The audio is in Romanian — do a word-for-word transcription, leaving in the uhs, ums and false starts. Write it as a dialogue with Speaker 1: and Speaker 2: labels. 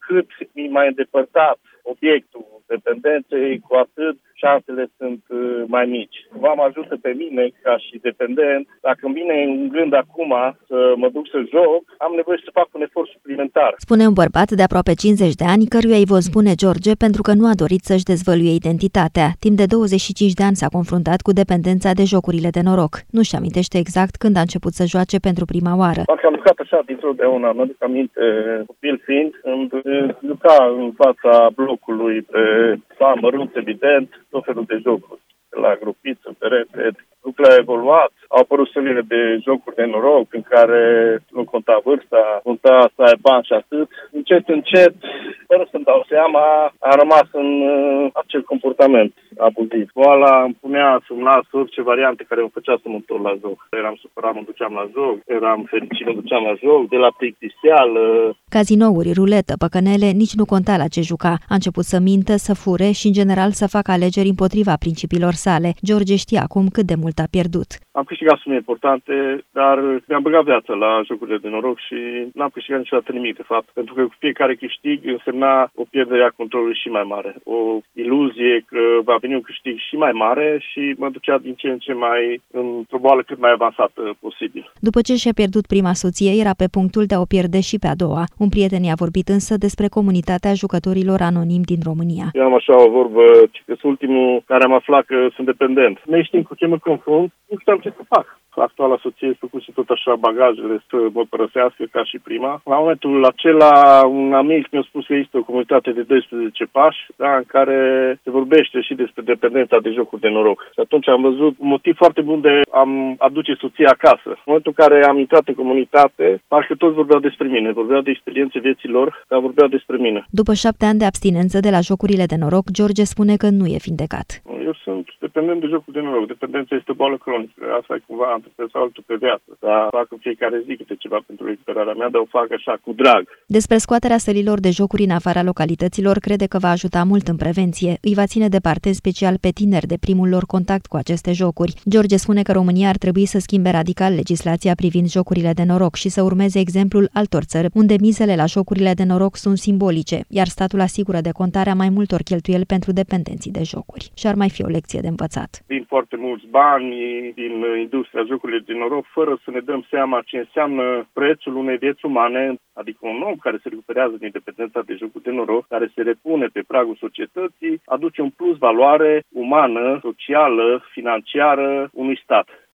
Speaker 1: cât e mai îndepărtat obiectul dependenței, cu atât șansele sunt mai mici. V-am ajută pe mine ca și dependent. Dacă îmi vine un gând acum să mă duc să joc, am nevoie să fac un efort suplimentar.
Speaker 2: Spune un bărbat de aproape cincizeci de ani, căruia îi vom spune George pentru că nu a dorit să-și dezvăluie identitatea. Timp de douăzeci și cinci de ani s-a confruntat cu dependența de jocurile de noroc. Nu-și amintește exact când a început să joace pentru prima oară.
Speaker 1: Parcă am jucat așa dintr-o mă duc aminte, copil fiind, când juca în fața blocului pe sa mărunt, evident, tot felul de jocuri. La grupiță, perete, lucrurile au evoluat. Au apărut serile de jocuri de noroc în care nu conta vârsta, conta să ai bani și atât. Încet, încet, fără să-mi dau seama, am rămas în uh, acel comportament abuziv. Boala îmi punea să-mi las orice variante care îmi făcea să mă întorc la joc. Eram supărat, mă duceam la joc, eram fericit, mă duceam la joc, de la plictiseală.
Speaker 2: Cazinouri, ruletă, păcănele, nici nu conta la ce juca. A început să mintă, să fure și, în general, să facă alegeri împotriva principiilor sale. George știa acum cât de mult a pierdut.
Speaker 1: Am câștigat sume importante, dar mi-am băgat viața la jocurile de noroc și n-am câștigat niciodată nimic, de fapt. Pentru că cu fiecare câștig însemna o pierdere a controlului și mai mare. O iluzie că va veni un câștig și mai mare și mă ducea din ce în ce mai într-o boală cât mai avansată posibil.
Speaker 2: După ce și-a pierdut prima soție, era pe punctul de a o pierde și pe a doua. Un prieten i-a vorbit însă despre comunitatea jucătorilor anonimi din România.
Speaker 1: Eu am așa o vorbă, că sunt ultimul care am aflat că sunt dependent. Neștiind cu ce mă confrunt, nu știam ce să fac. Actuala soție făcuse tot așa bagajele să mă părăsească ca și prima. La momentul acela, un amic mi-a spus că există o comunitate de doisprezece pași, da, în care se vorbește și despre dependența de jocuri de noroc. Și atunci am văzut un motiv foarte bun de a-mi aduce soția acasă. În momentul în care am intrat în comunitate, parcă toți vorbeau despre mine, vorbeau de experiențe vieții lor, dar vorbeau despre mine.
Speaker 2: După șapte ani de abstinență de la jocurile de noroc, George spune că nu e vindecat.
Speaker 1: Eu sunt dependent de jocuri de noroc. Dependența este o boală cronică. Asta e cumva între sau altul pe viață. Dar fac în fiecare zi câte ceva pentru recuperarea mea, dar o fac așa, cu drag.
Speaker 2: Despre scoaterea sălilor de jocuri în afara localităților, crede că va ajuta mult în prevenție. Îi va ține departe, în special pe tineri, de primul lor contact cu aceste jocuri. George spune că România ar trebui să schimbe radical legislația privind jocurile de noroc și să urmeze exemplul altor țări, unde mizele la jocurile de noroc sunt simbolice, iar statul asigură decontarea mai multor cheltuieli pentru dependenții de jocuri. Și ar mai fi o lecție de învățat.
Speaker 1: Din foarte mulți bani din industria jocurilor de noroc, fără să ne dăm seama ce înseamnă prețul unei vieți umane, adică un om care se recuperează din dependența de jocuri de noroc, care se repune pe pragul societății, aduce un plus valoare umană, socială, financiară unui stat.